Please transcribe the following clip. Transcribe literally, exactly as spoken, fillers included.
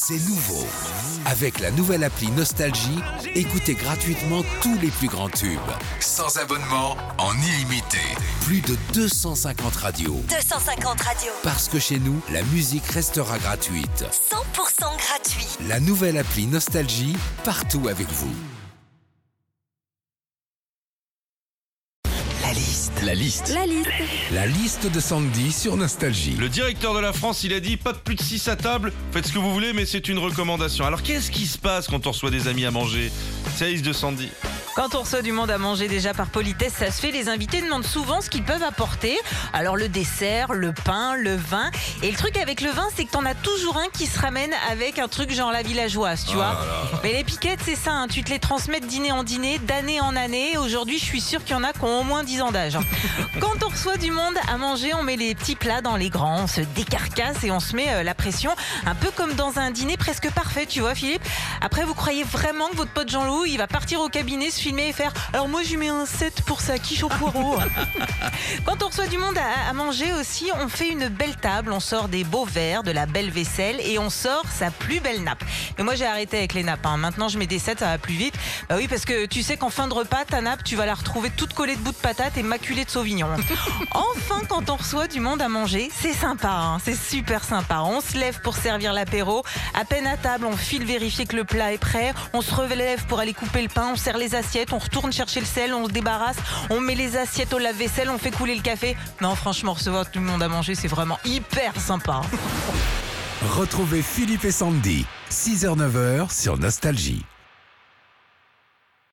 C'est nouveau. Avec la nouvelle appli Nostalgie, écoutez gratuitement tous les plus grands tubes. Sans abonnement, en illimité. Plus de deux cent cinquante radios. deux cent cinquante radios. Parce que chez nous, la musique restera gratuite. cent pour cent gratuit. La nouvelle appli Nostalgie, partout avec vous. La liste. La liste. La liste. La liste de Sandy sur Nostalgie. Le directeur de la France, il a dit pas de plus de six à table, faites ce que vous voulez, mais c'est une recommandation. Alors qu'est-ce qui se passe quand on reçoit des amis à manger? C'est la liste de Sandy. Quand on reçoit du monde à manger, déjà par politesse, ça se fait. Les invités demandent souvent ce qu'ils peuvent apporter. Alors le dessert, le pain, le vin. Et le truc avec le vin, c'est que t'en as toujours un qui se ramène avec un truc genre la villageoise, tu Oh vois. là là. Mais les piquettes, c'est ça, hein. Tu te les transmets de dîner en dîner, d'année en année. Aujourd'hui, je suis sûre qu'il y en a qui ont au moins dix ans d'âge. Quand on reçoit du monde à manger, on met les petits plats dans les grands, on se décarcasse et on se met euh, la pression. Un peu comme dans un dîner presque parfait, tu vois, Philippe. Après, vous croyez vraiment que votre pote Jean-Loup, il va partir au cabinet, se filmer et faire « Alors moi, je lui mets un sept pour sa quiche au poireau. » Quand on reçoit du monde à, à manger aussi, on fait une belle table, on sort des beaux verres, de la belle vaisselle et on sort sa plus belle nappe. Mais moi, j'ai arrêté avec les nappes. Hein. Maintenant, je mets des sets, ça va plus vite. Bah oui, parce que tu sais qu'en fin de repas, ta nappe, tu vas la retrouver toute collée de bouts de patates et maculée de sauvignon. Enfin, quand on reçoit du monde à manger, c'est sympa, hein. C'est super sympa. On se lève pour servir l'apéro. À peine à table, on file vérifier que le plat est prêt. On se relève pour aller couper le pain. On sert les assiettes. On retourne chercher le sel. On se débarrasse. On met les assiettes au lave-vaisselle. On fait couler le café. Non, franchement, recevoir tout le monde à manger, c'est vraiment hyper sympa. Retrouvez Philippe et Sandy, six heures neuf heures sur Nostalgie.